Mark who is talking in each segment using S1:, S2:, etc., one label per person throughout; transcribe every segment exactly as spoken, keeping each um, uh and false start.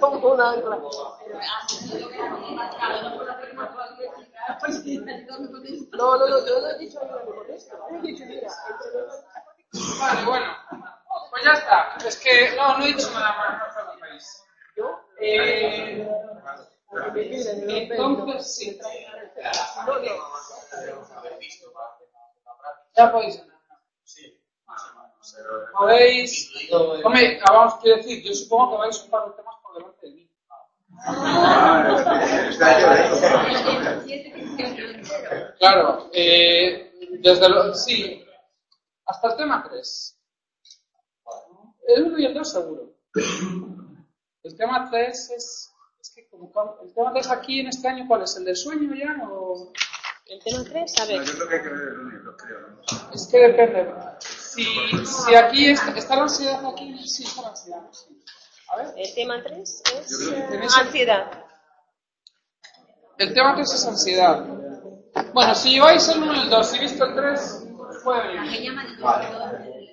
S1: como un ancla. No, no, no, yo no he dicho nada con esto. He dicho, mira,
S2: vale, bueno. Pues ya está. Es que no, no he dicho nada más, no os preocupéis. Eh, entonces, sí. Ya podéis. Podéis. Hombre, vamos, quiero decir, yo supongo que vais un par de temas por delante de mí. Claro, eh, desde lo. Sí. Hasta el tema tres. El uno y el dos seguro. El tema tres es, es que como el tema tres aquí en este año, ¿cuál es? ¿El del sueño ya o...?
S1: El tema tres, a ver.
S3: No, yo creo que hay que ver el uno y el dos, creo. ¿No?
S2: Es que depende. Si, si aquí está, está la ansiedad aquí, sí está la ansiedad. Sí. A ver.
S1: El tema tres es
S2: Eh,
S1: ansiedad.
S2: El tema tres es ansiedad. Bueno, si lleváis el uno y el dos y visto el tres, puede venir.
S3: Vale.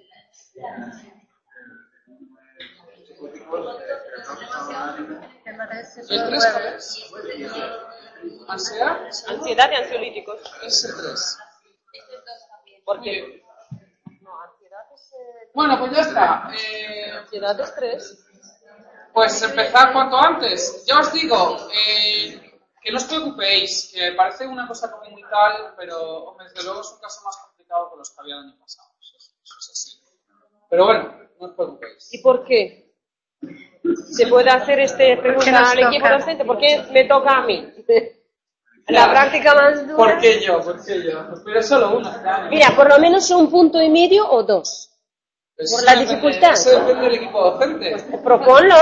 S2: ¿El tres cuál es? ¿Ansiedad?
S1: Ansiedad y ansiolíticos.
S2: Es el tres.
S1: ¿Por qué? No, ansiedad es... Eh...
S2: Bueno, pues ya está. Eh...
S1: Ansiedad es tres.
S2: Pues empezar cuanto antes. Ya os digo, eh, que no os preocupéis, que me parece una cosa como muy tal, pero hombre, desde luego es un caso más complicado que los que había el año pasado. Eso, eso es así. Pero bueno, no os preocupéis.
S1: ¿Y por qué? ¿Se puede hacer este pregunta al equipo docente? ¿Por qué me toca a mí? La práctica más dura.
S2: ¿Por qué yo? ¿Por qué yo? Pero es solo uno.
S1: Mira, por lo menos un punto y medio o dos.
S2: Eso
S1: por la
S2: depende,
S1: dificultad.
S2: Eso depende del equipo docente.
S1: Pues proponlo.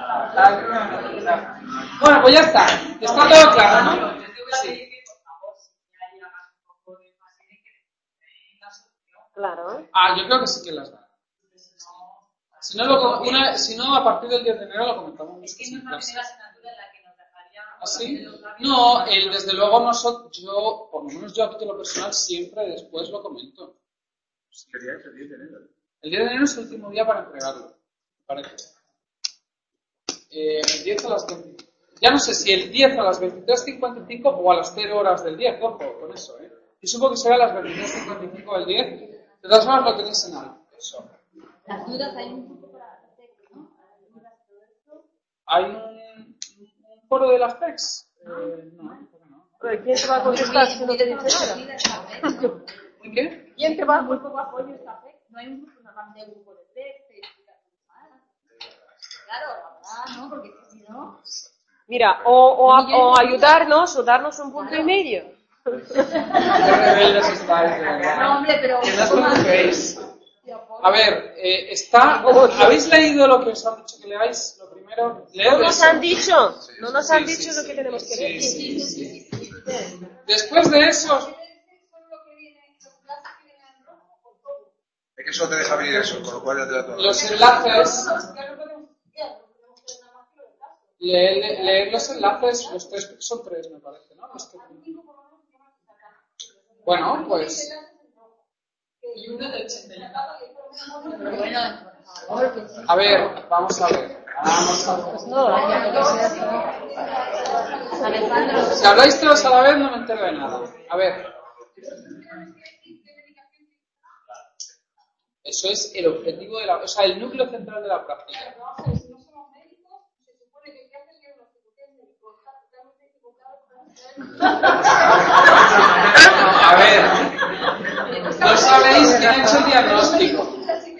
S2: Bueno, pues ya está. Está todo claro, ¿no? Sí.
S1: Claro.
S2: Ah, yo creo que sí que las da. Si no, lo, una, si no, a partir del diez de enero lo comentamos. Es que no es la primera asignatura en la que nos dejaría... ¿Ah, sí? No, el, desde luego nosotros, yo, por lo menos yo a título personal, siempre después lo comento.
S3: Sería el diez de enero.
S2: El diez de enero es el último día para entregarlo, me parece. Eh, el diez a las veinte. Ya no sé si el diez a las veintitrés cincuenta y cinco o a las cero horas del diez, ojo, con eso, ¿eh? Yo supongo que será a las veintitrés cincuenta y cinco del diez. De todas formas lo tenéis en algo. Eso.
S4: Las dudas hay un grupo para las T E C, ¿no?
S2: ¿Hay un, un foro de las T E C? Eh, no, no.
S1: ¿Pero quién te va a contestar si no te dice nada?
S2: ¿Y qué?
S1: ¿Quién te va a
S4: Muy poco apoyo esta T E C. No hay un grupo, normalmente hay un grupo de T E C. Claro, la verdad, ¿no? Porque si no...
S1: Mira, o, o, o ayudarnos o darnos un punto y medio.
S2: Qué rebeldes estáis, de verdad.
S4: No, hombre, pero...
S2: Que no os preocupéis. A ver, eh, está... ¿Habéis leído lo que os han dicho que leáis? Lo primero...
S1: No nos han dicho, no nos han dicho lo que tenemos que leer.
S2: Sí, sí, sí. Después de eso...
S3: Es que eso te deja venir eso, con lo cual ya te da todo.
S2: Los enlaces... Leer, leer los enlaces, los tres, son tres me parece, ¿no? Los que... Bueno, pues... A ver, vamos a ver. Vamos a ver. Si habláis todos a la vez no me entero de nada. A ver. Eso es el objetivo de la... O sea, el núcleo central de la práctica. A ver, no sabéis quién ha hecho el diagnóstico.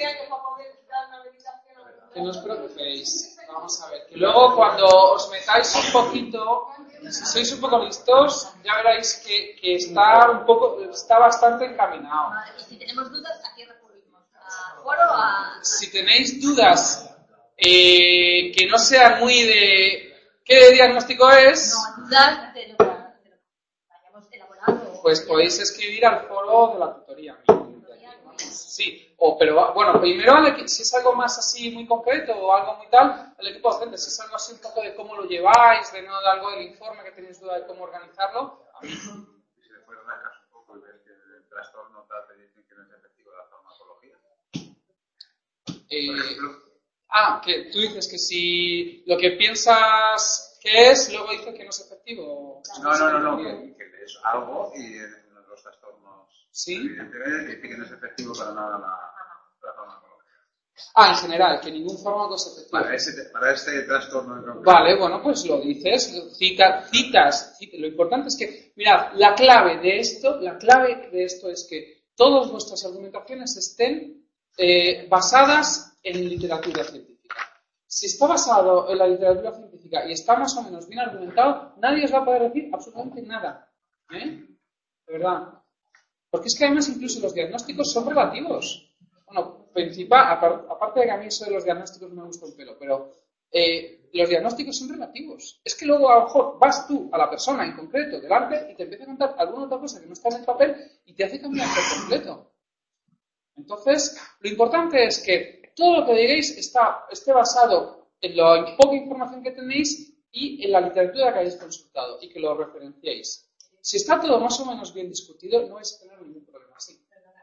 S2: Que no os preocupéis. Vamos a ver. Que luego cuando os metáis un poquito, si sois un poco listos, ya veréis que, que está un poco, está bastante encaminado.
S4: Y si tenemos dudas, ¿a qué recurrimos? ¿A foro o a...?
S2: Si tenéis dudas eh, que no sean muy de qué diagnóstico es,
S4: No, dudas de lo que hayamos elaborado.
S2: Pues podéis escribir al foro de la tutoría. Sí, o, pero bueno, primero si es algo más así muy concreto o algo muy tal, el equipo docente, si es algo así un poco de cómo lo lleváis, de no de algo del informe que tenéis duda de cómo organizarlo, a mí.
S3: Si le puedes dar caso un poco y ver que el trastorno tal te dicen que no es efectivo la farmacología.
S2: Eh,
S3: Por ejemplo,
S2: Ah, que tú dices que si lo que piensas que es, luego dices que no es efectivo.
S3: No, no, no, no, que, que es algo y en los trastornos,
S2: ¿sí?
S3: Evidentemente, dice que no es efectivo para nada la, la farmacología.
S2: Ah, en general, que ningún fármaco es efectivo.
S3: Para, ese, para este trastorno en concreto.
S2: Vale, bueno, pues lo dices, cita, citas, citas. Lo importante es que, mirad, la clave de esto, la clave de esto es que todas vuestras argumentaciones estén eh, basadas en literatura científica. Si está basado en la literatura científica y está más o menos bien argumentado, nadie os va a poder decir absolutamente nada. ¿Eh? De verdad. Porque es que además incluso los diagnósticos son relativos. Bueno, principal, aparte de que a mí eso de los diagnósticos no me gusta un pelo, pero eh, los diagnósticos son relativos. Es que luego a lo mejor vas tú a la persona en concreto delante y te empieza a contar alguna otra cosa que no está en el papel y te hace cambiar por completo. Entonces, lo importante es que todo lo que diréis está, esté basado en la poca información que tenéis y en la literatura que hayáis consultado y que lo referenciéis. Si está todo más o menos bien discutido, no vais a tener ningún problema así.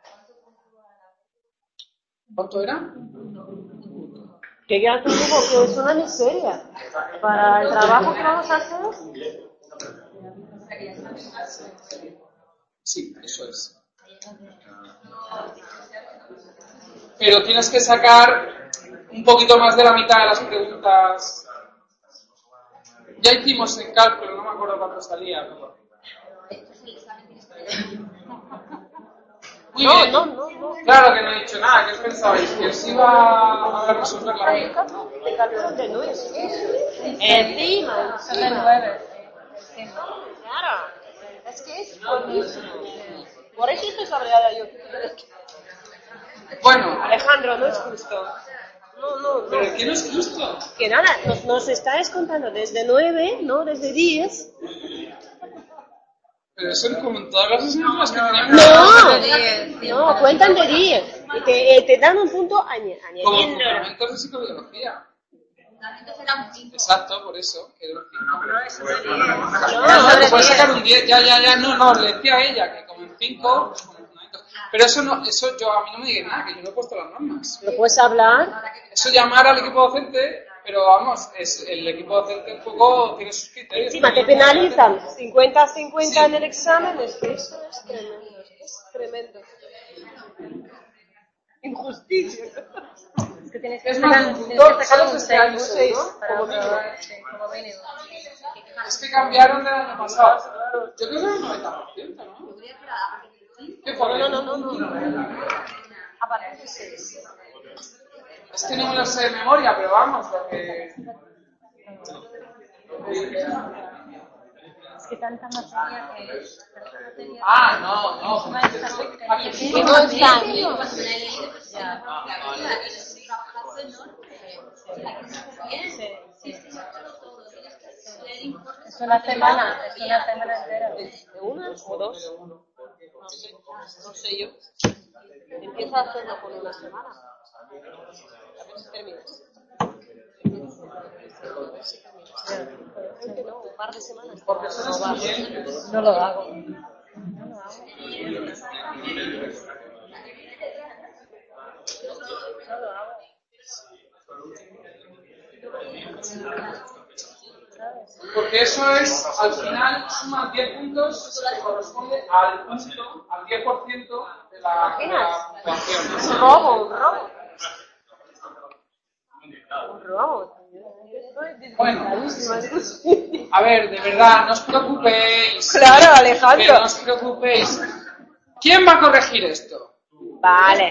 S2: ¿Cuánto era?
S1: Que ya te digo que es una miseria. Para el trabajo que vamos a hacer.
S2: Sí, eso es. Pero tienes que sacar un poquito más de la mitad de las preguntas. Ya hicimos el cálculo, no me acuerdo cuánto salía. ¿No? Muy
S1: No,
S2: bien.
S1: no, no, no.
S2: Claro que no he dicho nada. ¿Qué os pensabais? ¿Que os iba a resolver la vida?
S1: De cálculo de nueve. Encima,
S5: Son de nueve.
S1: claro. Es que es buenísimo. Por eso estoy cabreada yo.
S2: Bueno,
S1: Alejandro, no es justo. No, no, no.
S2: ¿pero qué no es justo?
S1: Que nada, nos, nos estáis contando desde nueve, ¿no? Desde diez.
S2: Pero son como en todas las asignaturas que teníamos.
S1: No, no, cuentan de diez. Y te, eh, te dan un punto añe-
S2: Como
S1: añadiendo.
S2: fundamentos de psicobiología.
S4: Fundamentos era un cinco.
S2: Exacto, por eso. Que era un cinco.
S3: No, eso es
S2: No, no, te puedes sacar un diez. Ya, ya, ya. No, no, le decía a ella que como en cinco, pues como en fundamentos. Pero eso no, eso yo a mí no me diga nada, que yo no he puesto las normas.
S1: ¿Lo puedes hablar?
S2: Eso llamar al equipo docente, pero vamos, es el equipo docente un poco tiene sus criterios.
S1: Encima te penalizan cincuenta a cincuenta en el examen. Es que eso es tremendo. Es que es tremendo. Injusticia.
S5: Es que tienes que
S2: Es
S5: sacar,
S2: más, un
S5: tienes
S2: punto,
S5: que sacar un
S2: este año,
S5: seis
S2: ¿no?
S5: para
S2: Como mínimo.
S5: aprobar, sí, como mínimo.
S2: Es que cambiaron del año pasado. Yo creo que era un noventa por ciento, ¿no? ¿Qué fue?
S1: No, no, no, no, no. A partir de seis.
S2: Es que no me lo sé de memoria, pero vamos, lo que...
S5: Es que tanta materia que es.
S2: Ah, no, no.
S1: Que no está aquí.
S5: Es una semana, es una semana entera.
S1: ¿De una o dos? No sé, no sé yo. Empieza a hacerlo por una semana. A ver si terminas. No, un par de semanas.
S2: Porque son estudiantes.
S5: No lo hago. No lo hago. No lo hago.
S2: Porque eso es, al final, suman diez puntos que corresponde al punto, al diez por ciento de la, de la puntuación.
S1: Un robo, un robo. Un robo.
S2: Bueno, a ver, de verdad, no os preocupéis.
S1: Claro, Alejandro.
S2: Que no os preocupéis. ¿Quién va a corregir esto?
S1: Vale.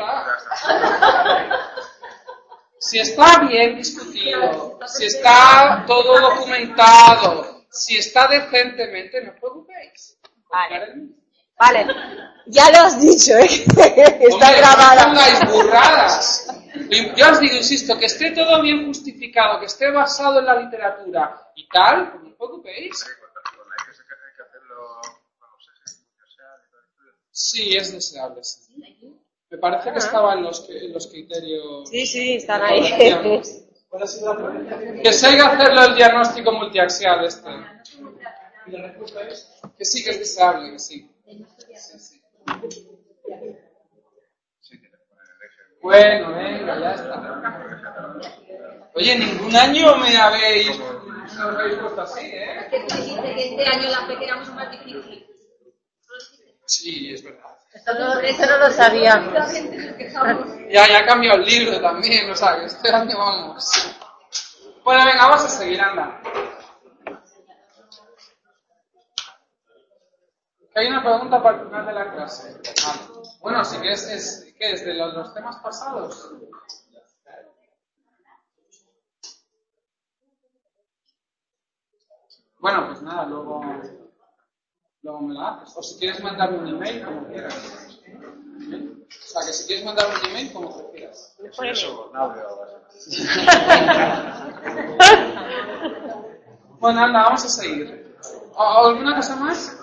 S2: Si está bien discutido, si está todo documentado, si está decentemente, no os preocupéis.
S1: Vale. Vale. Ya lo has dicho, ¿eh? Está
S2: Hombre,
S1: grabada.
S2: no pongáis burradas. Yo os digo, insisto, que esté todo bien justificado, que esté basado en la literatura y tal, pues no os preocupéis.
S3: Hay que hacerlo con los ejes, o sea,
S2: Sí, es deseable, sí. Me parece que estaba en los, en los criterios.
S1: Sí, sí, están ahí.
S2: Que se haya hacerlo el diagnóstico multiaxial este. Que sí, que es deseable, que sí. Sí, sí. Bueno, venga, ya está. Oye, ningún año me habéis, me habéis puesto así, ¿eh?
S4: Es que tú dijiste que este año la fe que éramos más difícil.
S2: Sí, es verdad.
S5: Esto no, esto no lo sabíamos.
S4: La gente nos quejamos.
S2: Ya, ya ha cambiado el libro también, o sea, que este año vamos. Bueno, venga, vamos a seguir, anda. Hay una pregunta para el final de la clase. Vale. Bueno, sí que es, es, ¿qué es? ¿De los, los temas pasados? Bueno, pues nada, luego, luego me la haces. O si quieres mandarme un email, como quieras. O sea, que si quieres mandarme un email, como prefieras.
S3: Eso, no veo.
S2: Bueno, anda, vamos a seguir. ¿Alguna cosa más?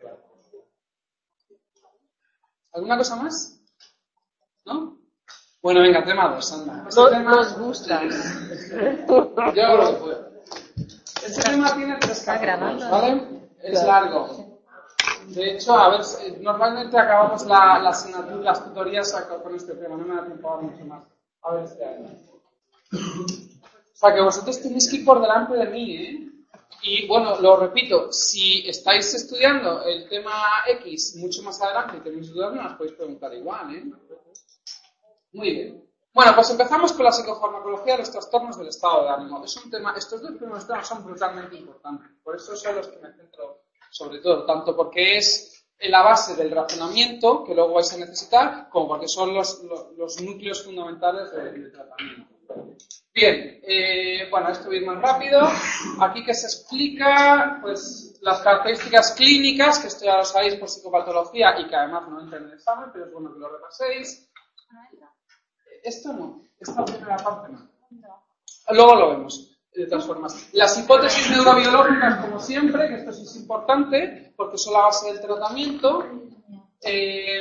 S2: ¿Alguna cosa más? ¿No? Bueno, venga, tema dos, anda. Este
S1: No,
S2: tema...
S1: nos gustas.
S2: Yo lo que puedo. Este tema tiene tres capítulos, ¿vale? Es largo. De hecho, a ver, normalmente acabamos la, la asignatura, las tutorías con este tema, no me da tiempo a ver mucho más. A ver este año. O sea, que vosotros tenéis que ir por delante de mí, ¿eh? Y bueno, lo repito, si estáis estudiando el tema X mucho más adelante y tenéis dudas, no las podéis preguntar igual, ¿eh? Muy bien. Bueno, pues empezamos con la psicofarmacología de los trastornos del estado de ánimo. Es un tema, estos dos primeros temas son brutalmente importantes, por eso son los que me centro sobre todo, tanto porque es la base del razonamiento que luego vais a necesitar, como porque son los, los, los núcleos fundamentales del, del tratamiento. Bien, eh, bueno, esto voy a ir más rápido. Aquí que se explica, pues, las características clínicas, que esto ya lo sabéis por psicopatología y que además no entra en el examen, pero es bueno que lo repaséis. Esto no, esta primera parte no. Luego lo vemos, de todas formas. Las hipótesis neurobiológicas, como siempre, que esto sí es importante, porque son la base del tratamiento. Eh,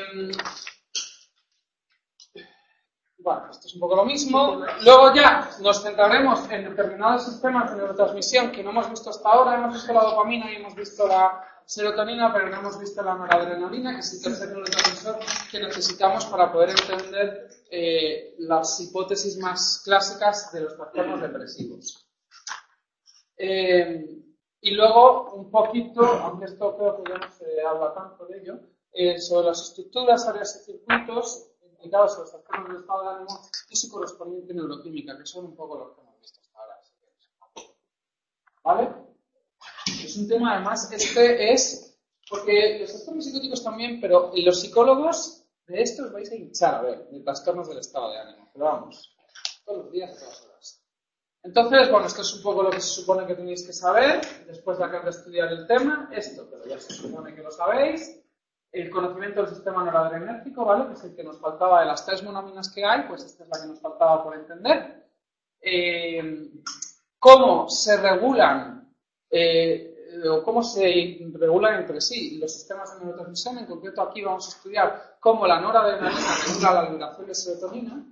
S2: Bueno, esto es un poco lo mismo. Luego ya nos centraremos en determinados sistemas de neurotransmisión que no hemos visto hasta ahora. Hemos visto la dopamina y hemos visto la serotonina, pero no hemos visto la noradrenalina, que es el tercer neurotransmisor que necesitamos para poder entender eh, las hipótesis más clásicas de los trastornos depresivos. Eh, y luego un poquito, aunque esto creo que ya no se habla tanto de ello, eh, sobre las estructuras, áreas y circuitos implicados en los trastornos del estado de ánimo y su correspondiente neuroquímica, que son un poco los que hemos visto hasta ahora. ¿Vale? Es un tema, además, este es, porque los trastornos psicóticos también, pero los psicólogos de estos vais a hinchar a ver, de trastornos del estado de ánimo, pero vamos, todos los días, todas las horas. Entonces, bueno, esto es un poco lo que se supone que tenéis que saber, después de acabar de estudiar el tema, esto, pero ya se supone que lo sabéis. El conocimiento del sistema noradrenérgico, ¿vale? Que es el que nos faltaba de las tres monaminas que hay, pues esta es la que nos faltaba por entender. Eh, cómo se regulan, eh, o cómo se regulan entre sí los sistemas de neurotransmisión. En concreto aquí vamos a estudiar cómo la noradrenalina regula la liberación de serotonina.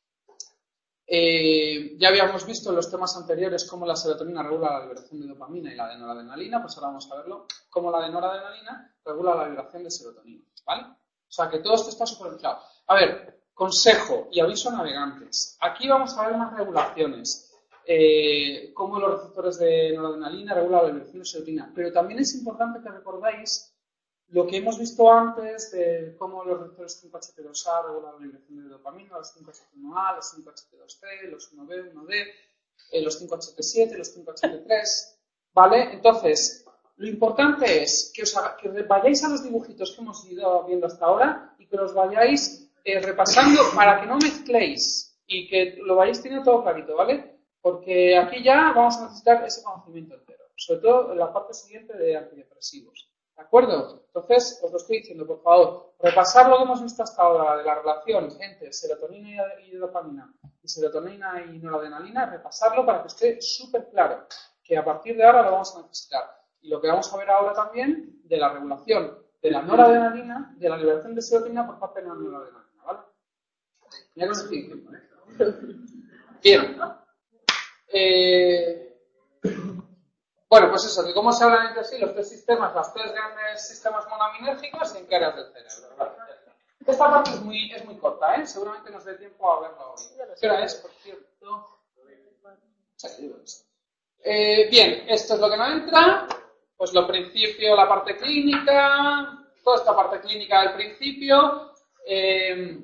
S2: Eh, ya habíamos visto en los temas anteriores cómo la serotonina regula la liberación de dopamina y la de noradrenalina, pues ahora vamos a verlo, cómo la de noradrenalina regula la liberación de serotonina, ¿vale? O sea que todo esto está súper claro. A ver, consejo y aviso a navegantes. Aquí vamos a ver más regulaciones, eh, cómo los receptores de noradrenalina regulan la liberación de serotonina, pero también es importante que recordáis lo que hemos visto antes de cómo los receptores cinco H T dos A regulan la liberación de dopamina, los cinco H T uno A, los cinco H T dos C, los uno B, uno D, eh, los cinco H T siete, los cinco H T tres, ¿vale? Entonces, lo importante es que, os haga, que vayáis a los dibujitos que hemos ido viendo hasta ahora y que los vayáis eh, repasando para que no mezcléis y que lo vayáis teniendo todo clarito, ¿vale? Porque aquí ya vamos a necesitar ese conocimiento entero, sobre todo en la parte siguiente de antidepresivos. ¿De acuerdo? Entonces, os lo estoy diciendo, por favor, repasar lo que hemos visto hasta ahora de la relación entre serotonina y dopamina y serotonina y noradrenalina, repasarlo para que esté súper claro, que a partir de ahora lo vamos a necesitar. Y lo que vamos a ver ahora también de la regulación de la noradrenalina, de la liberación de serotonina por parte de la noradrenalina, ¿vale? Mira que os estoy diciendo, ¿eh? Bien. Eh... Bueno, pues eso, que cómo se hablan entre sí los tres sistemas, los tres grandes sistemas monaminérgicos y en qué áreas del cerebro. Vale. Esta parte es muy, es muy corta, ¿eh? Seguramente nos dé tiempo a verla hoy. ¿Qué hora es, por cierto? Sí, digo eso. Eh, bien, esto es lo que no entra. Pues lo principio, la parte clínica, toda esta parte clínica del principio. Eh,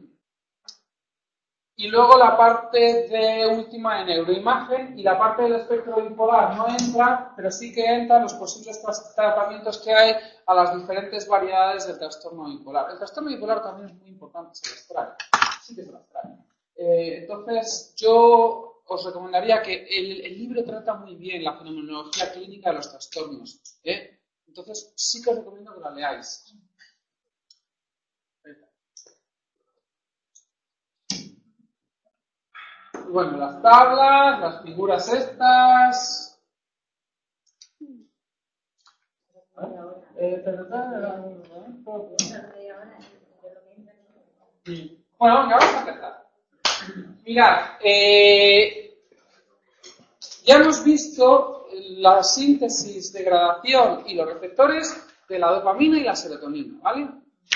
S2: y luego la parte de última de neuroimagen y la parte del espectro bipolar no entra, pero sí que entran los posibles tratamientos que hay a las diferentes variedades del trastorno bipolar. El trastorno bipolar también es muy importante, se lo extrae. Sí que se lo extrae. Eh, entonces, yo os recomendaría que el, el libro trata muy bien la fenomenología clínica de los trastornos. ¿eh? Entonces, sí que os recomiendo que la leáis. Bueno, las tablas, las figuras estas. Eh, bueno, venga, vamos a empezar. Mirad, eh, ya hemos visto la síntesis, degradación y los receptores de la dopamina y la serotonina, ¿vale?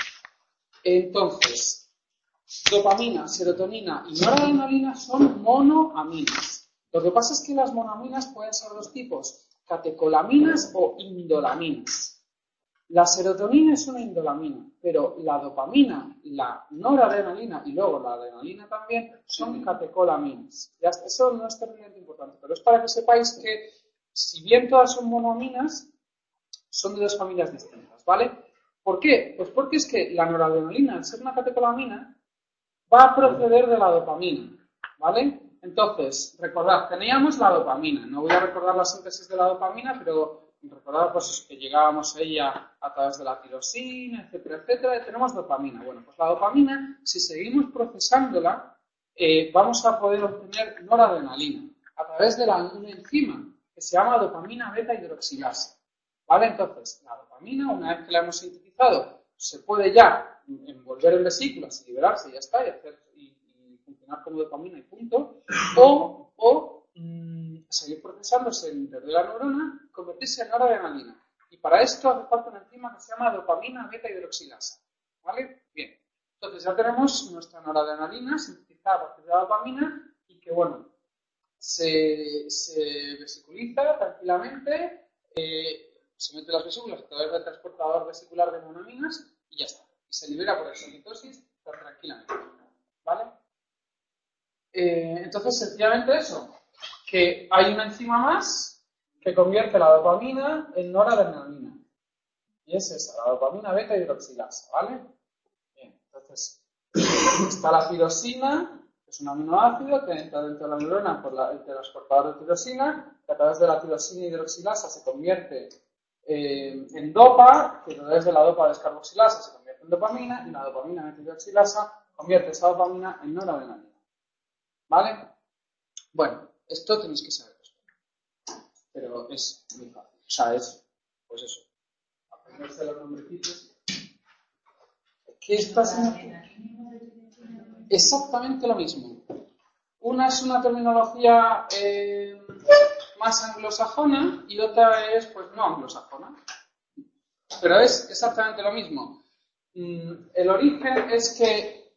S2: Entonces, dopamina, serotonina y noradrenalina son monoaminas. Lo que pasa es que las monoaminas pueden ser dos tipos, catecolaminas o indolaminas. La serotonina es una indolamina, pero la dopamina, la noradrenalina y luego la adrenalina también son catecolaminas. Ya, eso no es terriblemente importante, pero es para que sepáis que, si bien todas son monoaminas, son de dos familias distintas, ¿vale? ¿Por qué? Pues porque es que la noradrenalina, al ser una catecolamina, va a proceder de la dopamina, ¿vale? Entonces, recordad, teníamos la dopamina. No voy a recordar la síntesis de la dopamina, pero recordad pues, que llegábamos a ella a través de la tirosina, etcétera, etcétera, y tenemos dopamina. Bueno, pues la dopamina, si seguimos procesándola, eh, vamos a poder obtener noradrenalina a través de la, una enzima que se llama dopamina beta hidroxilasa, ¿vale? Entonces, la dopamina, una vez que la hemos sintetizado, se puede ya envolver en vesículas y liberarse y ya está, y, hacer, y, y funcionar como dopamina y punto, o, o mmm, seguir procesándose en el interior de la neurona, convertirse en noradrenalina. Y para esto hace falta una enzima que se llama dopamina beta hidroxilasa, ¿vale? Bien, entonces ya tenemos nuestra noradrenalina sintetizada a partir de la dopamina y que, bueno, se, se vesiculiza tranquilamente, eh, se mete las vesículas a través del transportador vesicular de monoaminas y ya está. Y se libera por exocitosis tranquilamente, ¿vale? Eh, entonces, sencillamente eso, que hay una enzima más que convierte la dopamina en noradrenalina. Y es esa, la dopamina beta hidroxilasa, ¿vale? Bien, entonces, está la tirosina, que es un aminoácido que entra dentro de la neurona por la, el transportador de tirosina, que a través de la tirosina hidroxilasa se convierte eh, en dopa, que a través de la dopa descarboxilasa se convierte en dopamina, y la dopamina metiloxilasa convierte esa dopamina en noradrenalina. ¿Vale? Bueno, esto tenéis que saberlo. Pero es muy fácil. O sea, es, pues eso, aprenderse los nombrecitos. ¿Qué está haciendo? Exactamente lo mismo. Una es una terminología eh, más anglosajona y otra es, pues, no anglosajona. Pero es exactamente lo mismo. Mm, el origen es que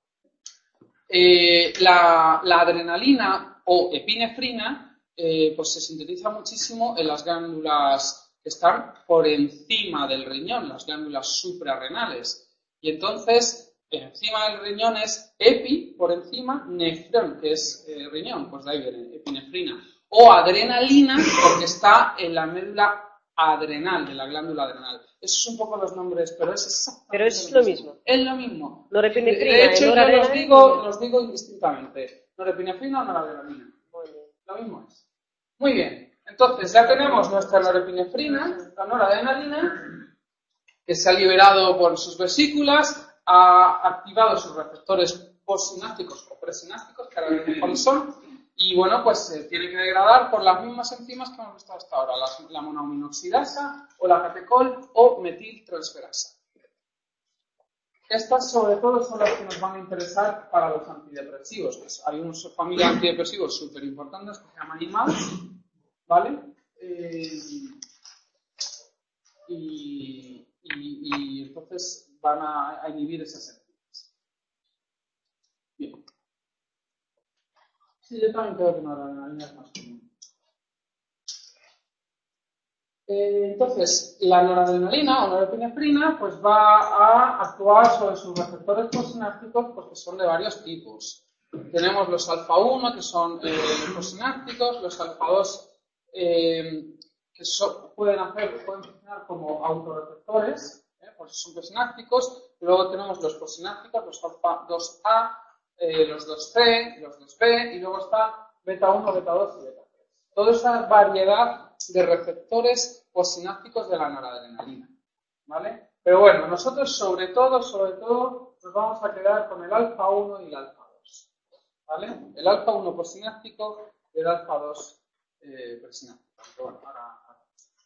S2: eh, la, la adrenalina o epinefrina eh, pues se sintetiza muchísimo en las glándulas que están por encima del riñón, las glándulas suprarrenales. Y entonces, encima del riñón es epi, por encima, nefrón, que es eh, riñón, pues de ahí viene epinefrina. O adrenalina, porque está en la médula adrenal, de la glándula adrenal. Esos son un poco los nombres, pero es exactamente
S1: Pero es lo mismo.
S2: Es lo mismo.
S1: Norepinefrina,
S2: de hecho, yo
S1: noradrenalina,
S2: los digo, los digo indistintamente. Norepinefrina o noradrenalina. Lo mismo es. Muy bien. Entonces, ya tenemos nuestra norepinefrina, la noradrenalina, que se ha liberado por sus vesículas, ha activado sus receptores postsinápticos o presinápticos, que ahora veremos cuáles son, y bueno, pues se tiene que degradar por las mismas enzimas que hemos visto hasta ahora, la, la monoaminoxidasa o la catecol o metiltransferasa. Estas sobre todo son las que nos van a interesar para los antidepresivos. Pues hay una familia de antidepresivos súper importantes que se llaman I M A Ds, ¿vale? Eh, y, y, y entonces van a, a inhibir esas enzimas. Bien. Sí, yo también creo que noradrenalina es más común. Eh, entonces, la noradrenalina o norepinefrina pues va a actuar sobre sus receptores postsinápticos pues, que son de varios tipos. Tenemos los alfa uno, que son eh, postsinápticos, los alfa dos, eh, que so, pueden, hacer, pueden funcionar como autorreceptores, eh, pues son postsinápticos. Luego tenemos los postsinápticos, los alfa dos A, eh, los dos C, los dos B, y luego está beta uno, beta dos y beta tres. Toda esa variedad de receptores postsinápticos de la noradrenalina, ¿vale? Pero bueno, nosotros sobre todo, sobre todo, nos vamos a quedar con el alfa uno y el alfa dos, ¿vale? El alfa uno postsináptico y el alfa dos eh, presináptico. Pero bueno, ahora, ahora.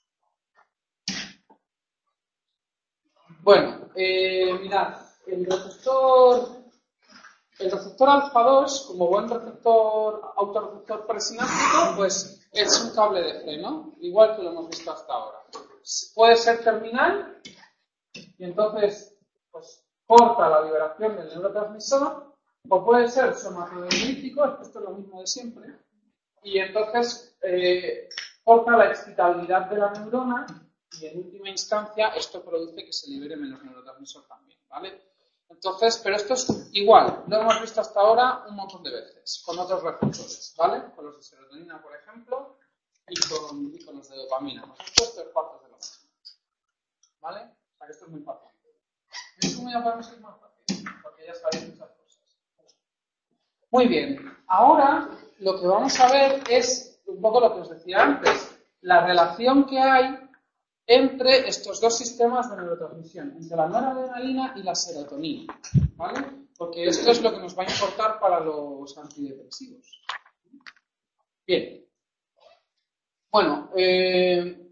S2: Bueno, eh, mirad, el receptor, el receptor alfa dos, como buen receptor, autorreceptor presináptico, pues es un cable de freno, igual que lo hemos visto hasta ahora. Puede ser terminal y entonces pues, corta la liberación del neurotransmisor, o puede ser somatodendrítico, esto es lo mismo de siempre, y entonces eh, corta la excitabilidad de la neurona y en última instancia esto produce que se libere menos neurotransmisor también, ¿vale? Entonces, pero esto es igual, lo hemos visto hasta ahora un montón de veces, con otros receptores, ¿vale? Con los de serotonina, por ejemplo, y con, y con los de dopamina. Nos han puesto tres cuartos de lo mismo, ¿vale? O sea que esto es muy fácil. Esto muy podemos ir más fácil, porque ya sabéis muchas cosas. Muy bien, ahora lo que vamos a ver es un poco lo que os decía antes, la relación que hay entre estos dos sistemas de neurotransmisión, entre la noradrenalina y la serotonina, ¿vale? Porque esto es lo que nos va a importar para los antidepresivos. Bien. Bueno, eh,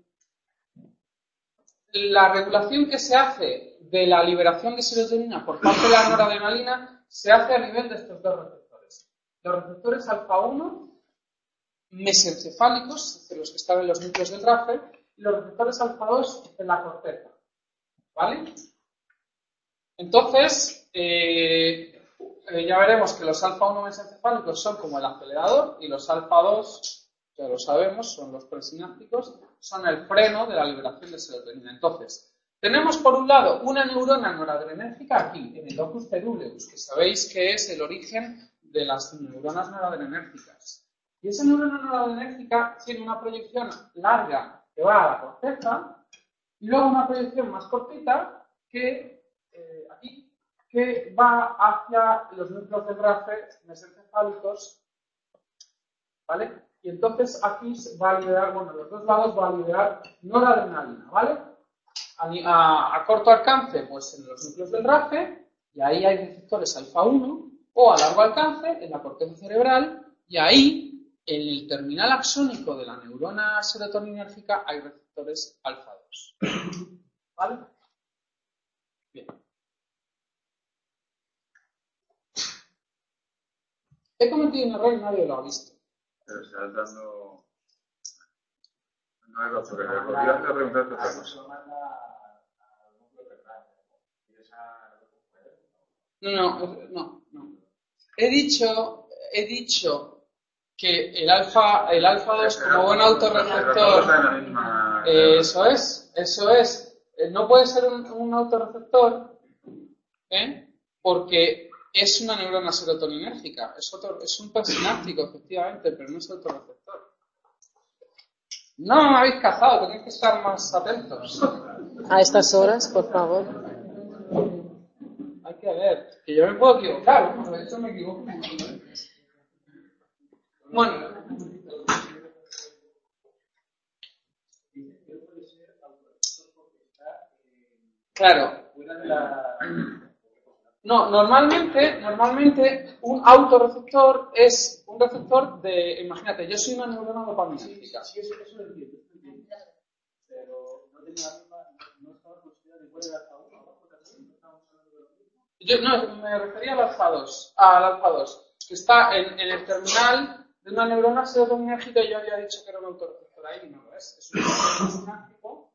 S2: la regulación que se hace de la liberación de serotonina por parte de la noradrenalina se hace a nivel de estos dos receptores. Los receptores alfa uno, mesencefálicos, los que están en los núcleos del R A F, y los receptores alfa dos en la corteza, ¿vale? Entonces, eh, eh, ya veremos que los alfa uno mesencefálicos son como el acelerador y los alfa dos, ya lo sabemos, son los presinápticos, son el freno de la liberación de serotonina. Entonces, tenemos por un lado una neurona noradrenérgica aquí, en el locus ceruleus, que sabéis que es el origen de las neuronas noradrenérgicas. Y esa neurona noradrenérgica tiene una proyección larga que va a la corteza, y luego una proyección más cortita que, eh, aquí, que va hacia los núcleos del R A F mesencefálicos, ¿vale? Y entonces aquí va a liberar, bueno, los dos lados va a liberar noradrenalina, ¿vale? A, a, a corto alcance, pues en los núcleos del R A F, y ahí hay receptores alfa uno, o a largo alcance, en la corteza cerebral, y ahí en el terminal axónico de la neurona serotoninérgica hay receptores alfa dos. ¿Vale? Bien. He cometido un error y nadie lo ha visto.
S3: Pero estás dando... No es lo que me podría hacer preguntar otra cosa.
S2: No, no, no, no. He dicho, he dicho que el alfa, el alfa dos como buen autorreceptor, eh, eso es, eso es, no puede ser un, un autorreceptor, ¿eh? Porque es una neurona serotoninérgica, es, otro, es un presináptico, efectivamente, pero no es autorreceptor. No me habéis cazado, tenéis que estar más atentos.
S5: A estas horas, por favor.
S2: Hay que ver, que yo me puedo equivocar, ¿no? De hecho me equivoco. Bueno. Claro. No, normalmente, normalmente un autorreceptor es un receptor de, imagínate, yo soy una neurona dopaminérgica. Sí, eso, eso lo entiendo. Pero no tenía no estaba considerado igual el alfa uno, yo no, me refería al alfa dos, al alfa dos, que está en, en el terminal de una neurona serotoninérgica y yo había dicho que era un autorreceptor ahí, no lo es, es un receptor sináptico.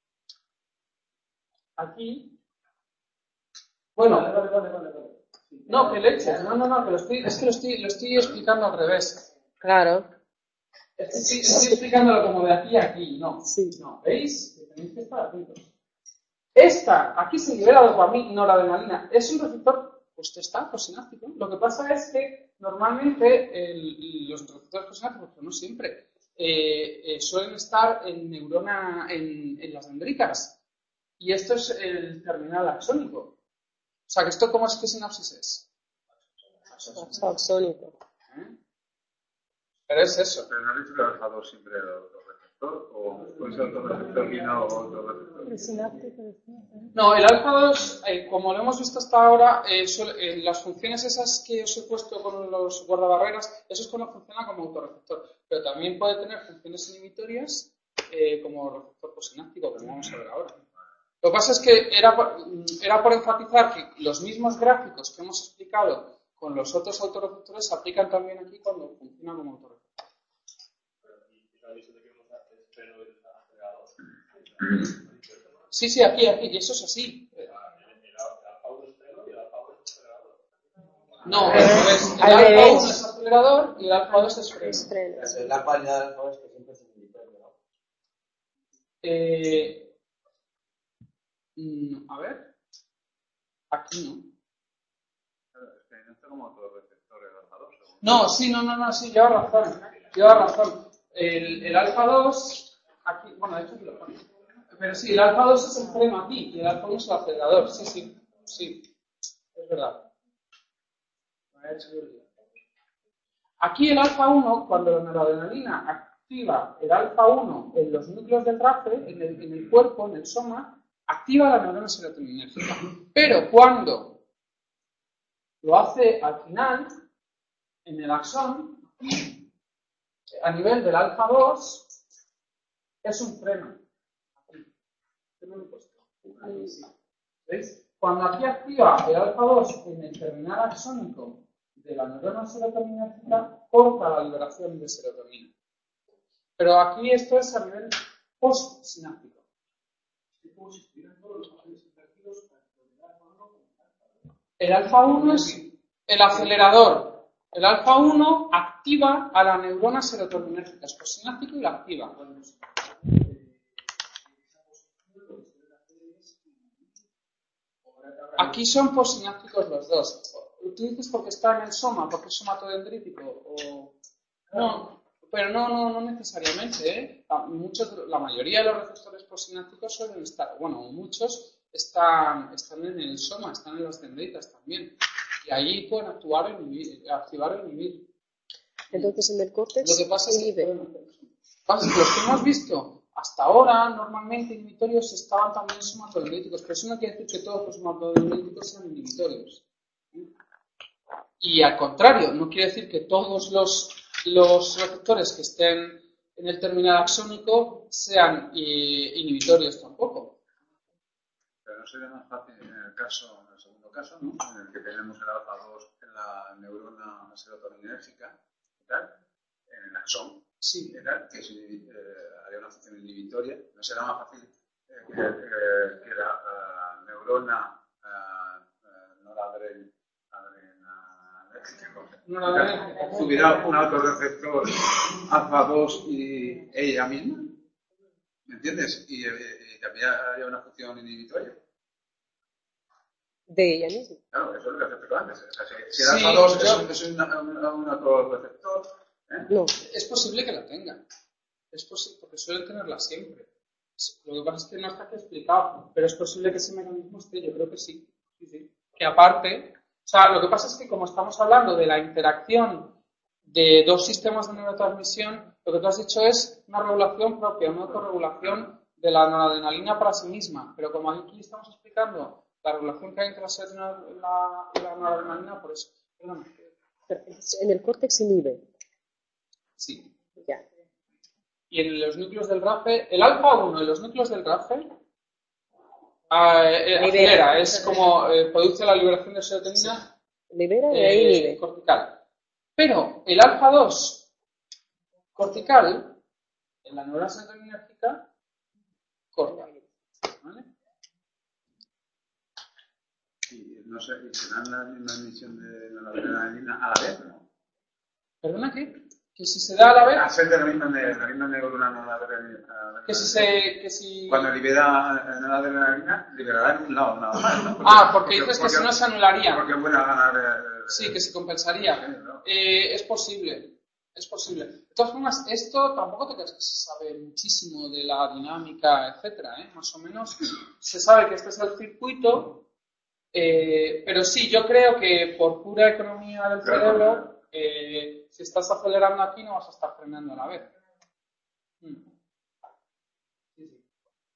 S2: Aquí. Bueno, vale, vale, vale, vale, vale. No, que leches, no, no, no, que lo estoy, es que lo estoy, lo estoy explicando al revés.
S5: Claro.
S2: Sí, estoy explicándolo como de aquí a aquí, no.
S5: Sí.
S2: No, ¿veis? Que tenéis que estar atentos. Esta, aquí se libera dopamina, noradrenalina. Es un receptor, pues está posináptico. Lo que pasa es que normalmente el, los receptores posinápticos, pero no siempre, eh, eh, suelen estar en neurona, en, en las dendritas. Y esto es el terminal axónico. O sea, que esto, ¿cómo es que sinapsis es?
S5: Axónico.
S2: ¿Eh? Pero es eso.
S3: Pero no has dicho que el alfa dos siempre era autorreceptor, o puede ser autorreceptor y no autorreceptor.
S5: El sináptico.
S2: No, el alfa dos, eh, como lo hemos visto hasta ahora, eh, suele- eh, las funciones esas que os he puesto con los guardabarreras, eso es cuando funciona como autorreceptor. Pero también puede tener funciones inhibitorias eh, como receptor posináptico, como vamos a ver ahora. Lo que pasa es que era por, era por enfatizar que los mismos gráficos que hemos explicado con los otros autorreceptores se aplican también aquí cuando funciona como autorreceptor. Sí, sí, aquí, aquí, y eso es así. No, al revés. El
S5: Al
S2: alfa
S5: revés.
S2: uno es acelerador y el alfa dos es freno.
S5: Es freno.
S6: La cualidad del alfa es que siempre es inhibitorio, ¿no?
S2: Eh, mm, a ver. Aquí no.
S3: Es que no está como autorreceptor el alfa dos. según.
S2: No, sí, no, no, no, sí, lleva razón. Lleva razón. El, el alfa dos, aquí, bueno, de hecho aquí lo pone. Pero sí, el alfa dos es el freno aquí y el alfa uno es el acelerador. Sí, sí, sí. Es verdad. Me ha hecho yo el lío. Aquí el alfa uno, cuando la noradrenalina activa el alfa uno en los núcleos del R A F E, en el, en el cuerpo, en el soma, activa la neurona serotoninérgica. Pero cuando lo hace al final, en el axón, a nivel del alfa dos, es un freno. Aquí. Freno de puesto. Ahí sí. ¿Veis? Cuando aquí activa el alfa dos en el terminal axónico de la neurona serotoninérgica, corta la liberación de serotonina. Pero aquí esto es a nivel postsináptico. El alfa uno es el acelerador. El alfa uno activa a la neurona serotoninérgica, es postsináptico y la activa. Aquí son postsinápticos los dos. ¿Tú dices porque está en el soma, porque es somatodendrítico? O... No, pero no, no, no necesariamente, ¿eh? Muchos, la mayoría de los receptores postsinápticos suelen estar, bueno, muchos están, están en el soma, están en las dendritas también. Y ahí pueden actuar o inhibir, activar o inhibir.
S5: Entonces en el córtex
S2: Lo que pasa es que,
S5: inhibe.
S2: bueno, pasa es que los que hemos visto hasta ahora, normalmente inhibitorios estaban también somatodendríticos, pero eso no quiere decir que todos los somatodendríticos sean inhibitorios. Y al contrario, no quiere decir que todos los, los receptores que estén en el terminal axónico sean eh, inhibitorios tampoco.
S3: Pero no sería más fácil en el caso, en el segundo caso, ¿no? En el que tenemos el alfa dos en la neurona serotoninérgica y tal, en el axón,
S2: Sí.
S3: y tal, que si eh, haría una función inhibitoria, no será más fácil eh, que, eh, que la uh, neurona uh, uh, noradrenalérgica
S2: Noradrenérgica.
S3: tuviera un autorreceptor alfa dos y ella misma, ¿me entiendes? Y, eh, y también haría una función inhibitoria.
S5: De ella misma.
S3: Claro, eso es lo que has explicado antes. O sea, si, si
S2: Sí,
S3: el alfa dos
S2: yo-
S3: es, es una- una- un autorreceptor, ¿eh?
S5: No.
S2: Es posible que la tengan. Es posible, porque suelen tenerla siempre. Lo que pasa es que no está aquí explicado, pero es posible que ese mecanismo esté, yo creo que sí. Sí, sí. Que aparte, o sea, lo que pasa es que como estamos hablando de la interacción de dos sistemas de neurotransmisión, lo que tú has dicho es una regulación propia, una autorregulación de la noradrenalina para sí misma. Pero como aquí estamos explicando la regulación que hay entre la serotonina y la, y la noradrenalina, por eso. Perdón.
S5: Pero en el córtex inhibe.
S2: Sí.
S5: Ya.
S2: Y en los núcleos del R A F E, el alfa uno en los núcleos del R A F E eh, acelera, es como eh, produce la liberación de serotonina
S5: Libera y ahí
S2: eh,
S5: inhibe.
S2: cortical. Pero el alfa dos cortical, en la neurona serotoninérgica, corta. ¿Vale?
S3: Y no sé, y serán la misma emisión de noradrenalina a la vez, ¿no?
S2: ¿Perdona qué? Que si se da a la vez...
S3: Hacer de la misma, de la misma neurona no la adrenalina.
S2: Que si se... Que si...
S3: Cuando libera la adrenalina, liberará en un lado nada más, ¿no? Porque,
S2: ah, porque, porque dices
S3: porque,
S2: que si no se anularía.
S3: Porque es buena ganar... Eh,
S2: sí, que se compensaría.
S3: Sí, ¿no?
S2: Eh, es posible. Es posible. De todas formas, esto tampoco te crees que se sabe muchísimo de la dinámica, etcétera, ¿eh? Más o menos se sabe que este es el circuito, eh, pero sí, yo creo que por pura economía del
S3: Claro.
S2: cerebro, eh, si estás acelerando aquí no vas a estar frenando a la vez. Mm. Sí, sí.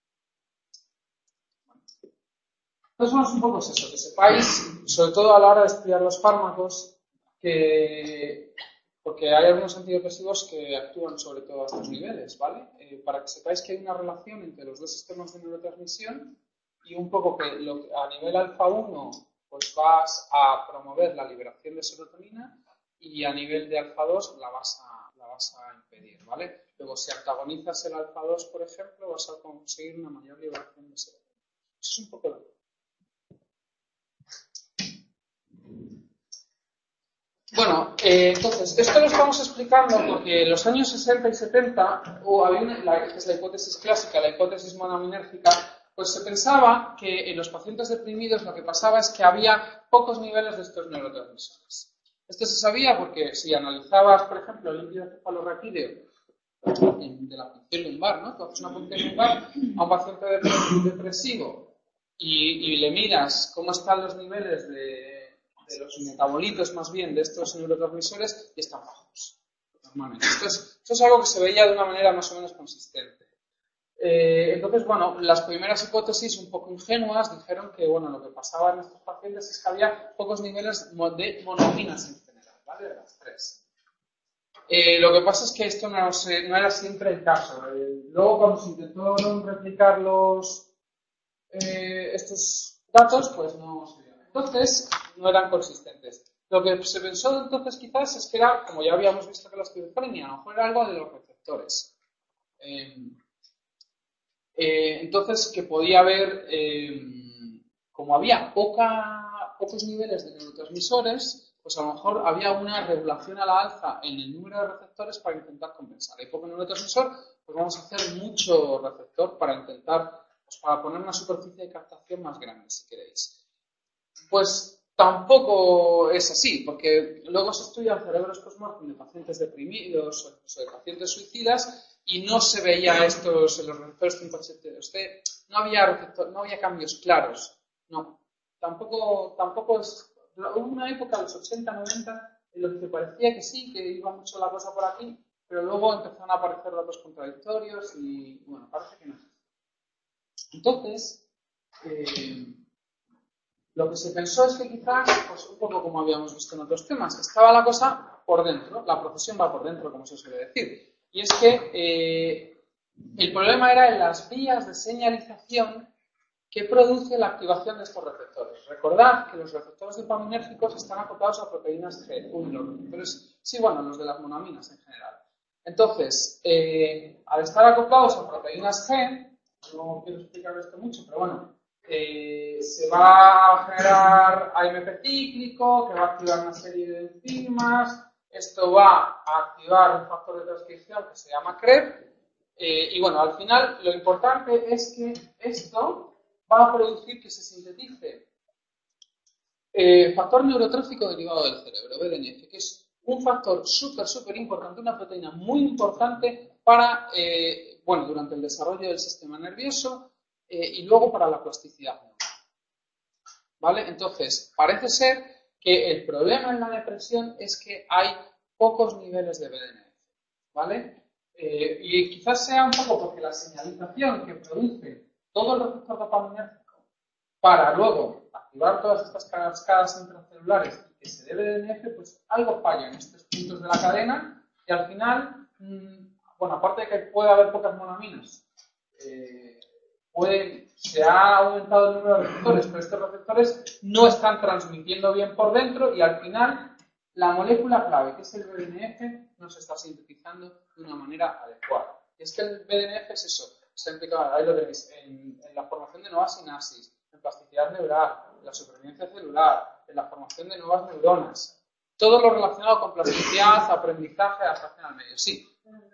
S2: Entonces, bueno, un poco es eso, que sepáis, sobre todo a la hora de estudiar los fármacos, que... porque hay algunos antidepresivos que actúan sobre todo a estos niveles, ¿vale? Eh, para que sepáis que hay una relación entre los dos sistemas de neurotransmisión y un poco que lo, a nivel alfa uno pues vas a promover la liberación de serotonina y a nivel de alfa dos la vas a, la vas a impedir, ¿vale? Luego, si antagonizas el alfa dos, por ejemplo, vas a conseguir una mayor liberación de serotonina. Eso es un poco lo Bueno, eh, entonces, esto lo estamos explicando porque en los años sesenta y setenta oh, había una, la, que es la hipótesis clásica, la hipótesis monoaminérgica, pues se pensaba que en los pacientes deprimidos lo que pasaba es que había pocos niveles de estos neurotransmisores. Esto se sabía porque si analizabas, por ejemplo, el líquido cefalorraquídeo de la punción lumbar, ¿no? Tú haces una punción lumbar a un paciente depresivo y, y le miras cómo están los niveles de de los metabolitos más bien de estos neurotransmisores y están bajos normalmente. Esto es, esto es algo que se veía de una manera más o menos consistente. Eh, entonces, bueno, las primeras hipótesis un poco ingenuas dijeron que, bueno, lo que pasaba en estos pacientes es que había pocos niveles de monoaminas en general, ¿vale? De las tres. Eh, lo que pasa es que esto no, se, no era siempre el caso. Eh, luego, cuando se intentó replicar los, eh, estos datos, pues no se dio. Entonces, no eran consistentes. Lo que se pensó entonces quizás es que era, como ya habíamos visto que la esquizofrenia, a lo mejor era algo de los receptores. Eh, eh, entonces, que podía haber, eh, como había poca, pocos niveles de neurotransmisores, pues a lo mejor había una regulación a la alza en el número de receptores para intentar compensar. Hay poco neurotransmisor, pues vamos a hacer mucho receptor para intentar, pues para poner una superficie de captación más grande, si queréis. Pues tampoco es así, porque luego se estudian cerebros post-mortem de pacientes deprimidos o incluso de pacientes suicidas y no se veía estos en los receptores cinco H T. Usted, no había receptor, no había cambios claros. No, tampoco, tampoco es. Hubo una época, los ochenta, noventa, en los que parecía que sí, que iba mucho la cosa por aquí, pero luego empezaron a aparecer datos contradictorios y, bueno, parece que no es así. Entonces, eh, lo que se pensó es que quizás, pues un poco como habíamos visto en otros temas, estaba la cosa por dentro, la procesión va por dentro, como se suele decir. Y es que eh, el problema era en las vías de señalización que produce la activación de estos receptores. Recordad que los receptores dopaminérgicos están acoplados a proteínas G, uno, los receptores, sí, bueno, los de las monoaminas en general. Entonces, eh, al estar acoplados a proteínas G, no quiero explicar esto mucho, pero bueno, Eh, se va a generar A M P cíclico, que va a activar una serie de enzimas, esto va a activar un factor de transcripción que se llama C R E P, eh, y bueno, al final lo importante es que esto va a producir que se sintetice eh, factor neurotrófico derivado del cerebro, B D N F, que es un factor súper, súper importante, una proteína muy importante para, eh, bueno, durante el desarrollo del sistema nervioso, Eh, y luego para la plasticidad. ¿Vale? Entonces, parece ser que el problema en la depresión es que hay pocos niveles de B D N F. ¿Vale? Eh, y quizás sea un poco porque la señalización que produce todo el receptor dopaminérgico para luego activar todas estas cascadas intracelulares y que se dé B D N F, pues algo falla en estos puntos de la cadena y al final, mmm, bueno, aparte de que puede haber pocas monoaminas, eh, Pueden, se ha aumentado el número de receptores, pero estos receptores no están transmitiendo bien por dentro y al final la molécula clave, que es el B D N F, no se está sintetizando de una manera adecuada. Y es que el B D N F es eso, está implicado, ahí lo tenéis, en, en la formación de nuevas sinapsis, en plasticidad neural, en la supervivencia celular, en la formación de nuevas neuronas. todo lo relacionado con plasticidad, aprendizaje, adaptación al medio, sí.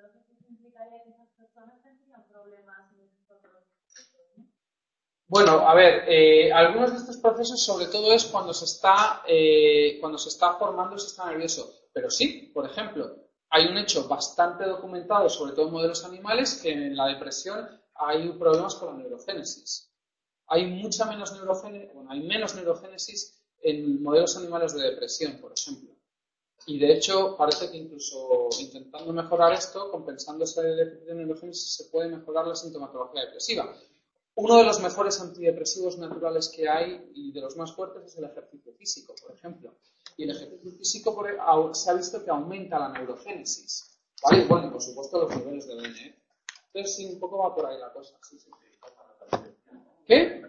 S2: Bueno, a ver, eh, algunos de estos procesos sobre todo es cuando se está eh, cuando se está formando el sistema nervioso. Pero sí, por ejemplo, hay un hecho bastante documentado, sobre todo en modelos animales, que en la depresión hay problemas con la neurogénesis. Hay mucha menos neurogénesis, bueno, hay menos neurogénesis en modelos animales de depresión, por ejemplo. Y de hecho, parece que incluso intentando mejorar esto, compensando ese déficit de neurogénesis, se puede mejorar la sintomatología depresiva. Uno de los mejores antidepresivos naturales que hay y de los más fuertes es el ejercicio físico, por ejemplo. Y el ejercicio físico por, se ha visto que aumenta la neurogénesis. ¿Vale? Bueno, y por supuesto los niveles de D N E. Entonces, sí, un poco va por ahí la cosa. Sí, sí. ¿Qué?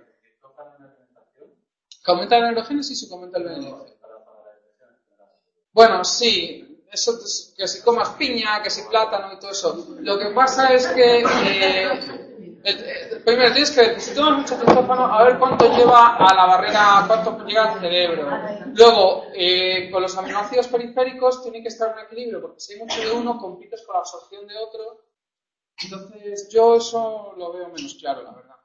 S2: ¿Que aumenta la neurogénesis o que aumenta el B N F? Bueno, sí. Eso, que si comas piña, que si plátano y todo eso. Lo que pasa es que... Eh, Primero tienes que ver, si tomas mucho triptófano, a ver cuánto lleva a la barrera, cuánto llega al cerebro. Luego, eh, con los aminoácidos periféricos tiene que estar en equilibrio, porque si hay mucho de uno, compites con la absorción de otro. Entonces, yo eso lo veo menos claro, la verdad.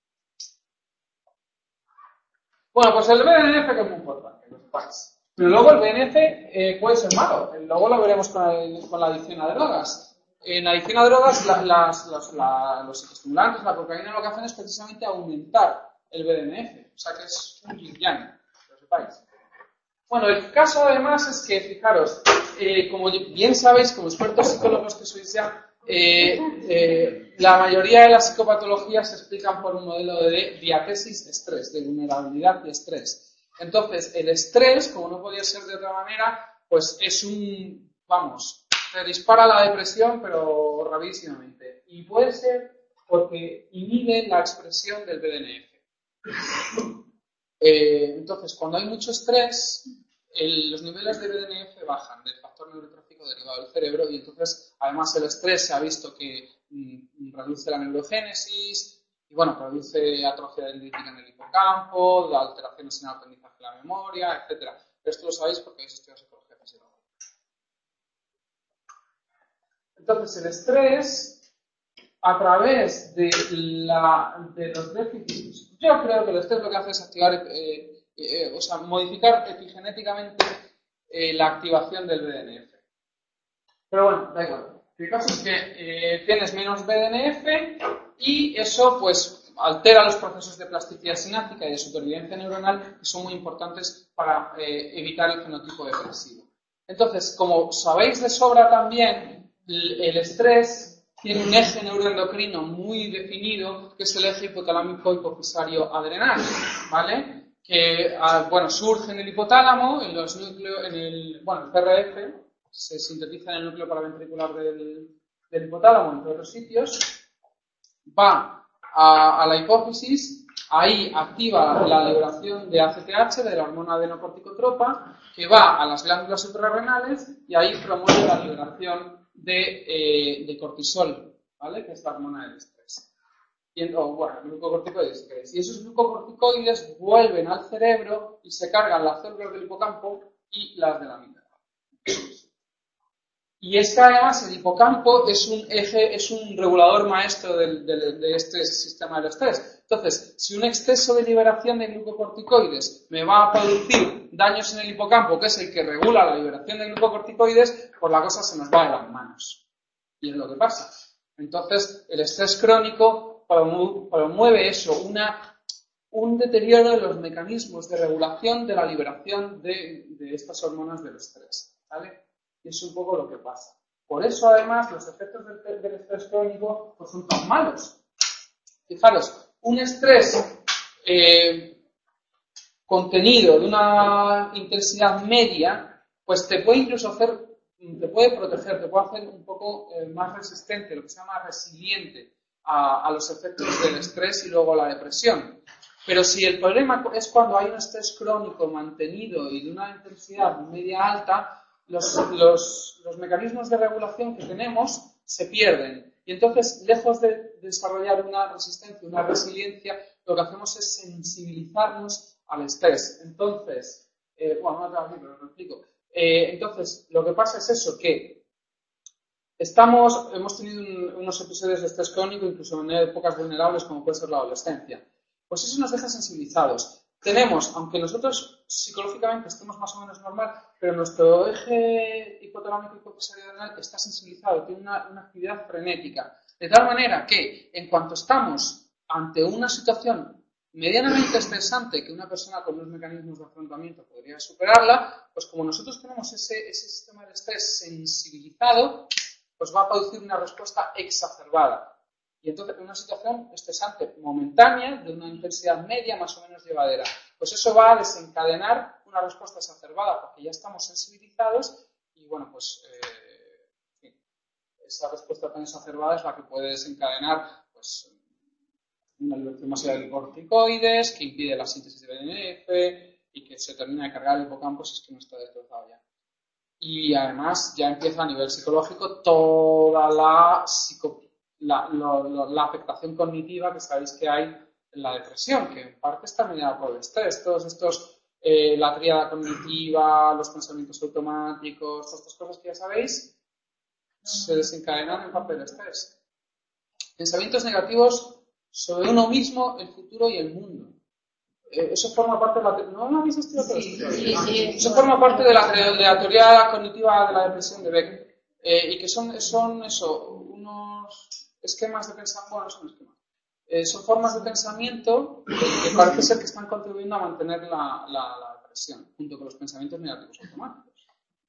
S2: Bueno, pues el B N F que es muy importante, que lo sepáis. Pero luego el B N F eh, puede ser malo. Luego lo veremos con, el, con la adicción a drogas. En adicción a drogas, la, las, los, la, los estimulantes, la cocaína, lo que hacen es precisamente aumentar el B D N F. O sea que es un yin yang, que lo sepáis. Bueno, el caso además es que, fijaros, eh, como bien sabéis, como expertos psicólogos que sois ya, eh, eh, la mayoría de las psicopatologías se explican por un modelo de diatesis de estrés, de vulnerabilidad y estrés. Entonces, el estrés, como no podía ser de otra manera, pues es un, vamos... se dispara la depresión, pero rapidísimamente. Y puede ser porque inhibe la expresión del B D N F. Eh, entonces, cuando hay mucho estrés, el, los niveles de B D N F bajan del factor neurotrófico derivado del cerebro y entonces, además, el estrés se ha visto que mm, reduce la neurogénesis y, bueno, produce atrofia dendrítica en el hipocampo, da alteraciones en el aprendizaje de la memoria, etcétera. Esto lo sabéis porque habéis estudiado psicología física. Entonces, el estrés, a través de, la, de los déficits, yo creo que el estrés lo que hace es activar, eh, eh, o sea, modificar epigenéticamente eh, la activación del B D N F. Pero bueno, da igual. El caso es que eh, tienes menos B D N F y eso, pues, altera los procesos de plasticidad sináptica y de supervivencia neuronal que son muy importantes para eh, evitar el fenotipo depresivo. Entonces, como sabéis de sobra también, el estrés tiene un eje neuroendocrino muy definido, que es el eje hipotalámico hipofisario adrenal, ¿vale? Que, bueno, surge en el hipotálamo, en los núcleos, en el, bueno, el C R F, se sintetiza en el núcleo paraventricular del, del hipotálamo, entre otros sitios, va a, a la hipófisis, ahí activa la liberación de A C T H, de la hormona adenocorticotropa, que va a las glándulas suprarrenales y ahí promueve la liberación De, eh, de cortisol, ¿vale? Que es la hormona del estrés. Y, o, bueno, glucocorticoides, ¿qué es? Y esos glucocorticoides vuelven al cerebro y se cargan las células del hipocampo y las de la amígdala. Y es que además el hipocampo es un eje, es un regulador maestro del, del, de este sistema del estrés. Entonces, si un exceso de liberación de glucocorticoides me va a producir daños en el hipocampo, que es el que regula la liberación de glucocorticoides, pues la cosa se nos va de las manos. Y es lo que pasa. Entonces, el estrés crónico promueve eso, una, un deterioro de los mecanismos de regulación de la liberación de, de estas hormonas del estrés, ¿vale? Y es un poco lo que pasa. Por eso, además, los efectos del, del estrés crónico pues, son tan malos. Fijaros, un estrés eh, contenido de una intensidad media, pues te puede incluso hacer, te puede proteger, te puede hacer un poco eh, más resistente, lo que se llama resiliente a, a los efectos del estrés y luego la depresión. Pero si el problema es cuando hay un estrés crónico mantenido y de una intensidad media alta, Los, los, los mecanismos de regulación que tenemos se pierden. Y entonces, lejos de desarrollar una resistencia, una resiliencia, lo que hacemos es sensibilizarnos al estrés. Entonces, eh, bueno, no te voy a decir, pero lo explico. Eh, entonces, lo que pasa es eso, que estamos, hemos tenido un, unos episodios de estrés crónico, incluso en épocas vulnerables como puede ser la adolescencia. Pues eso nos deja sensibilizados. Tenemos, aunque nosotros psicológicamente estemos más o menos normal, pero nuestro eje hipotalámico hipofisario está sensibilizado, tiene una, una actividad frenética. De tal manera que, en cuanto estamos ante una situación medianamente estresante que una persona con unos mecanismos de afrontamiento podría superarla, pues como nosotros tenemos ese, ese sistema de estrés sensibilizado, pues va a producir una respuesta exacerbada. Y entonces una situación estresante momentánea, de una intensidad media más o menos llevadera. Pues eso va a desencadenar una respuesta exacerbada porque ya estamos sensibilizados y bueno, pues eh, esa respuesta tan exacerbada es la que puede desencadenar pues una liberación masiva de corticoides que impide la síntesis de B D N F y que se termina de cargar el hipocampo si es que no está destrozado ya. Y además ya empieza a nivel psicológico toda la, psico, la, lo, lo, la afectación cognitiva que sabéis que hay en la depresión, que en parte está mediada por el estrés. Todos estos, eh, la tríada cognitiva, los pensamientos automáticos, todas estas cosas que ya sabéis, se desencadenan en parte del estrés. Pensamientos negativos sobre uno mismo, el futuro y el mundo. Eh, eso forma parte de la... ¿No lo habéis estudiado? Sí, sí, sí. Eso forma parte de la, de la teoría cognitiva de la depresión de Beck. Eh, y que son, son eso, unos esquemas de pensamiento... Bueno, no son esquemas. Eh, son formas de pensamiento que parece ser que están contribuyendo a mantener la, la, la depresión, junto con los pensamientos negativos automáticos.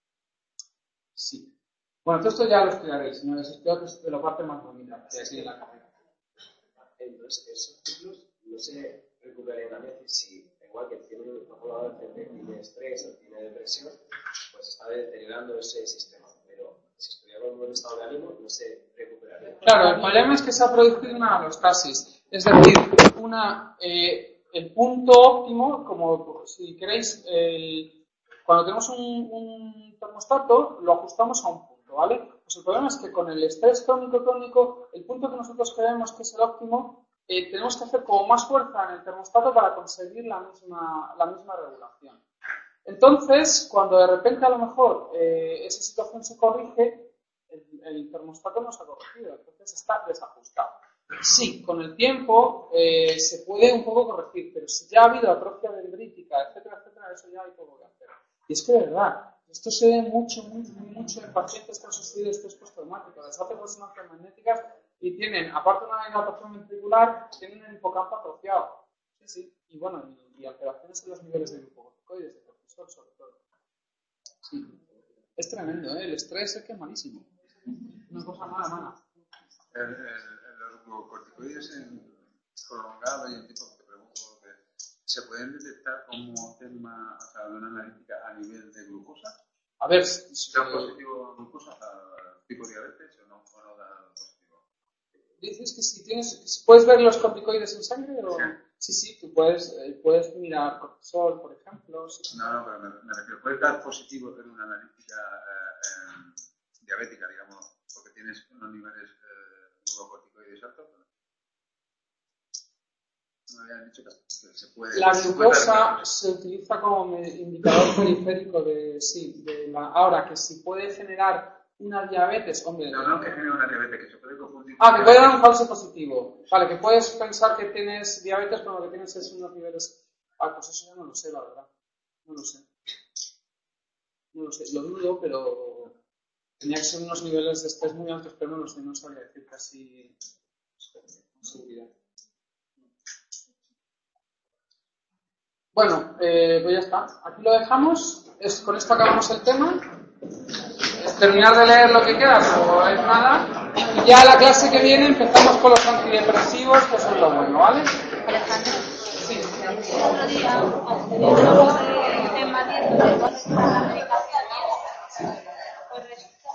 S2: Sí. Bueno, todo esto ya lo estudiaréis, no les explico de la parte más bonita que hay en la carrera.
S7: Entonces, esos ciclos no se recuperarían a veces si, igual que tiene un adolescente que tiene estrés o tiene depresión, pues está deteriorando ese sistema. Pero si estuviera con un buen estado de ánimo, no se recuperaría.
S2: Claro, el problema es que se ha producido una alostasis. Es decir, una, eh, el punto óptimo, como si queréis, el, cuando tenemos un, un termostato, lo ajustamos a un punto, ¿vale? Pues el problema es que con el estrés crónico crónico, el punto que nosotros creemos que es el óptimo, eh, tenemos que hacer como más fuerza en el termostato para conseguir la misma, la misma regulación. Entonces, cuando de repente a lo mejor eh, esa situación se corrige, el, el termostato no se ha corregido, entonces está desajustado. Sí, con el tiempo eh, se puede un poco corregir, pero si ya ha habido atrofia dendrítica, etcétera, etcétera, eso ya hay poco que hacer. Y es que de verdad, esto se ve mucho, mucho, mucho en pacientes que han sufrido estrés postraumático. Les hacen resonancias magnéticas y tienen, aparte de una dilatación ventricular, tienen el hipocampo atrofiado. Sí, sí. Y bueno, y, y alteraciones en los niveles de glucocorticoides, de cortisol sobre todo. Sí. Es tremendo, ¿eh? El estrés es que es malísimo. Una cosa mala, mala.
S3: El, el, los glucocorticoides en prolongado y en tipo de pregunto que ¿se pueden detectar como tema, o sea, de una analítica a nivel de glucosa?
S2: A ver,
S3: si da positivo glucosa al tipo de diabetes o no, o no da positivo.
S2: Dices que si tienes, que si puedes ver los corticoides en sangre o sí, sí, sí tú puedes, eh, puedes mirar cortisol, por ejemplo. Sí.
S3: No, no, pero me, me refiero, puedes dar positivo en una analítica eh, eh, diabética, digamos, porque tienes unos niveles eh, glucocorticoides altos. Me habían dicho que se puede.
S2: La
S3: se puede
S2: glucosa
S3: dar,
S2: se utiliza como indicador periférico de, sí, de la. Ahora que si puede generar una diabetes, hombre.
S3: No, no, que genera una diabetes, que se puede confundir.
S2: Ah, que puede dar un falso positivo. Vale, que puedes pensar que tienes diabetes, pero lo que tienes es unos niveles. Ah, pues eso ya no lo sé, la verdad. No lo sé. No lo sé. Lo dudo, pero tenía que ser unos niveles de estrés muy altos, pero no lo sé, no sabría decir casi con seguridad. Bueno, eh, pues ya está. Aquí lo dejamos. Es, con esto acabamos el tema. Es terminar de leer lo que queda, no es nada. Y ya la clase que viene empezamos con los antidepresivos, que son lo bueno, ¿vale? Sí.
S4: El otro día, el tema de cuándo está la medicación, pues resulta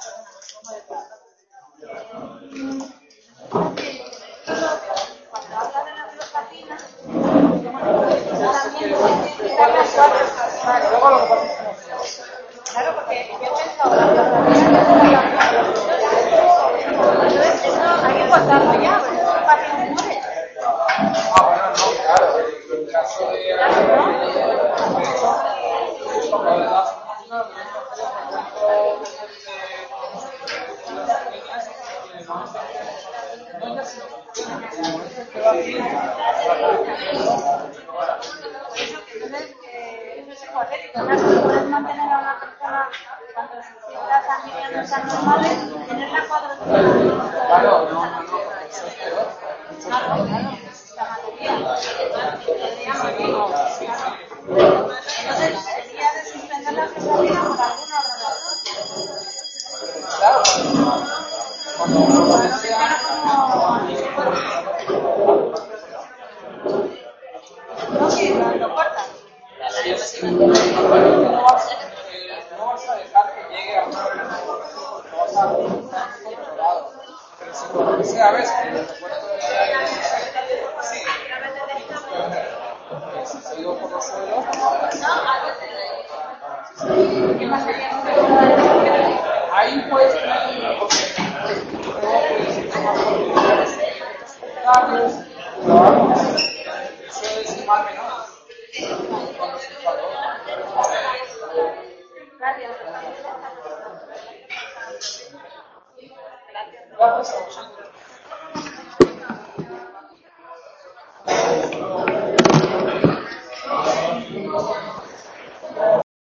S4: cuando habla de la fluoxetina, claro, porque yo he pensado entonces eso hay que cortarlo ya, porque el paciente muere.
S2: Ah, bueno, no, claro. En caso de...
S4: Entonces, eh, eso es hipotético. ¿No? Si puedes mantener a una persona cuando sus cifras sanguíneas no están normales, tenerla cuatro semanas.
S2: Claro, no, no, no. Eso es peor.
S4: Claro, claro. La mayoría. Entonces, sería de suspender la cesárea por alguna otra razón.
S2: Claro, cuando uno sea...
S4: No, sí, lo, lo cortas.
S2: No vas, eh, no vas a dejar que llegue a una no vas a controlado. Pero si por lo que sea ves que el cuerpo de sí, que se ha ido por los suelos,
S4: ¿Qué pasaría si
S2: ahí puedes tener luego puedes ir más por pero vamos, eso es mal menor. Cuando se enfadó. Gracias a vosotros.